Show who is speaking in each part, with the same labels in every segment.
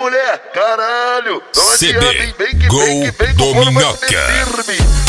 Speaker 1: mulher, caralho. Não
Speaker 2: CD,
Speaker 1: adianta, hein? Vem que vem que o couro vai comer firme.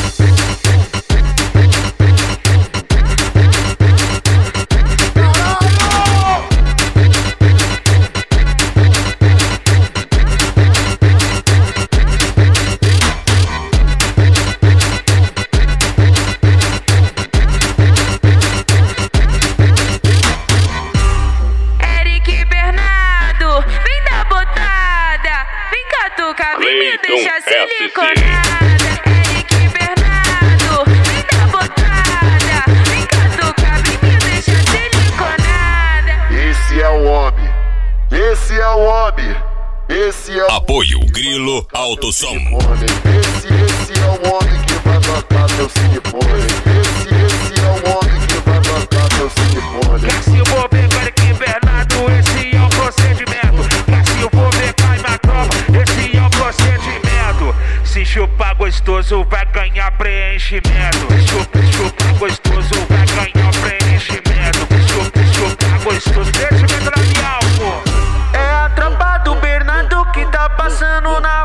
Speaker 3: Vem me deixa siliconada. Eric Bernardo, vem dar botada. Vem catucar, vem me deixa siliconada.
Speaker 1: Esse é o homem, esse é o homem, esse é o...
Speaker 2: Apoio Grilo Autosom.
Speaker 1: Esse é o homem que vai tocar teu silicone. Esse é o homem que vai tocar teu silicone.
Speaker 4: Se eu vou ver com Eric Bernardo, esse é o procedimento. Se eu vou ver cai na tropa, esse é o procedimento. Se chupar gostoso vai ganhar preenchimento. Chupar gostoso vai ganhar preenchimento. Chupar gostoso, preenchimento labial, pô. É a tropa do Bernardo que tá passando na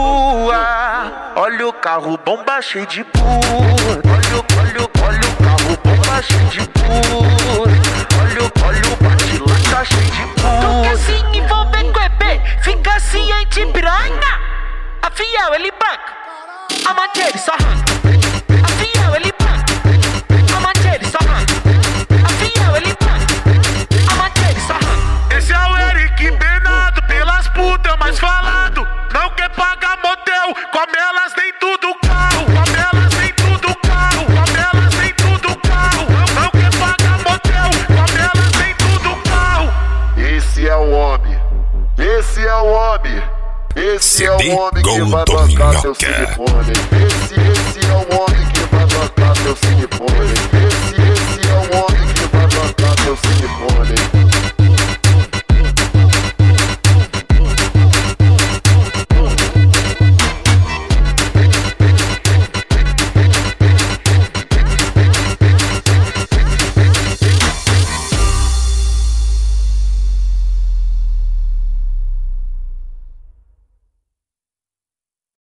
Speaker 4: rua. Olha o carro bomba cheio de puto. Olha o carro bomba cheio de puto. Olha o bate lá tá cheio de puto. Tu quer se envolver com EP, fica ciente piranha. A fiel ele banca, a mante ele só arranca. A fiel ele banca, a mante ele só arranca. A fiel ele banca, a mante ele só arranca. Esse é o Eric Bernardo, pelas putas mais falado. Não quer pagar motel, come elas dentro do carro. Come elas dentro do carro, come elas dentro do carro. Não quer pagar motel, come elas dentro do carro.
Speaker 1: Esse é o homem, esse é o homem. Esse é o homem que vai tocar teu silicone. Esse é o homem que vai tocar teu silicone.